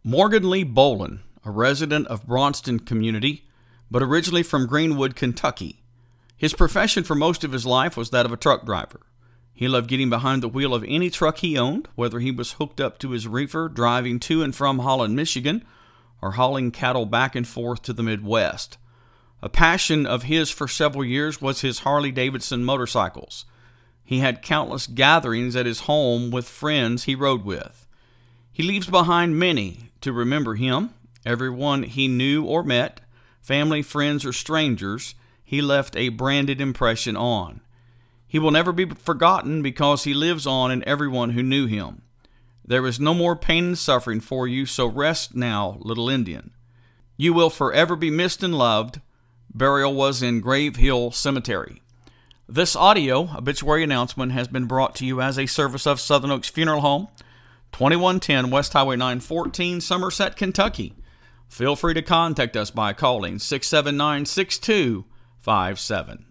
Morgan Lee Bolin, a resident of Braunston Community, but originally from Greenwood, Kentucky. His profession for most of his life was that of a truck driver. He loved getting behind the wheel of any truck he owned, whether he was hooked up to his reefer driving to and from Holland, Michigan, or hauling cattle back and forth to the Midwest. A passion of his for several years was his Harley-Davidson motorcycles. He had countless gatherings at his home with friends he rode with. He leaves behind many to remember him, everyone he knew or met, family, friends, or strangers, he left a branded impression on. He will never be forgotten because he lives on in everyone who knew him. There is no more pain and suffering for you, so rest now, little Indian. You will forever be missed and loved. Burial was in Grave Hill Cemetery. This audio obituary announcement has been brought to you as a service of Southern Oaks Funeral Home, 2110 West Highway 914, Somerset, Kentucky. Feel free to contact us by calling 679-6257.